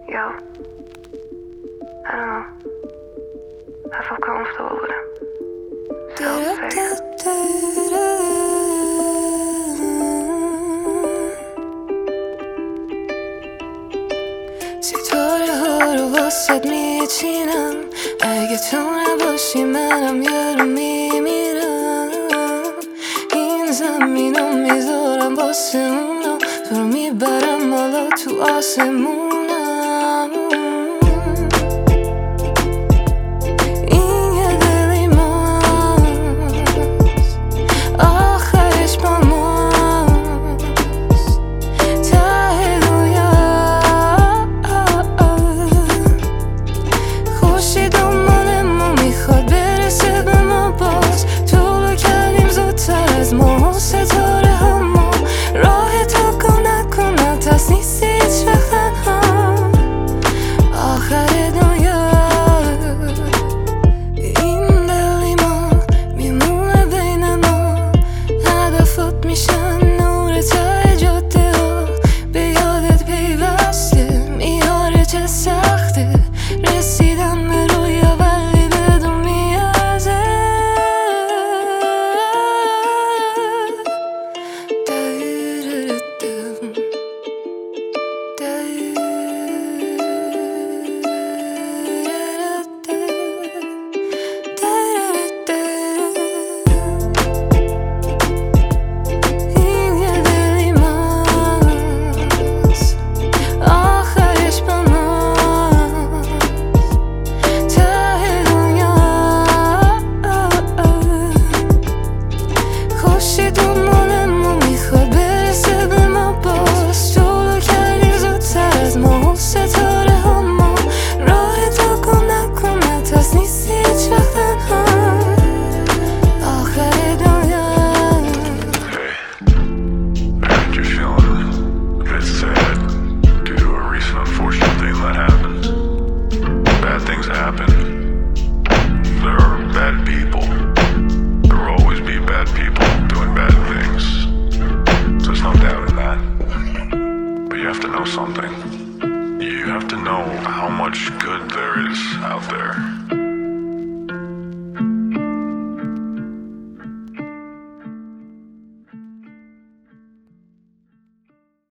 Yo, I don't know. I feel comfortable with him. So safe. ستاره ها رو واسد میچینم، اگه تو نباشی منم یارو میمیرم. این زمین رو میذارم واسه اونا، تو رو میبرم بالا تو آسمونم. این یه دلی ماست، آخرش با ماست. ته دنیا خورشید دنبال ما میخواد برسه به ما، باز طولو کردیم زودتر از ما. ستاره ها ما راه تو کن نکن، ترس نیستی هیچ وقت تنها. آخر دنیا این دلی ما میمونه بین ما، هدفت میشن نور ته جاده ها. به یادت پیوسته میاره چه سخته رسیدن به رویا، ولی بدون میازه. این یه دلی ماست، آخرش با ماست. ته دنیا خورشید دنبال ما میخواد برسه به ما، باز طولو کردیم زودتر از ما. ستاره ها ما راه تو کن نکن، ترس نیستی هیچ وقت تنها. آخر دنیا Hey, I heard you're feeling a bit sad due to a recent unfortunate thing that happened. Bad things happen. There are bad people. There will always be bad people doing bad things. There's no doubt in that. But you have to know something. You have to know how much good there is out there.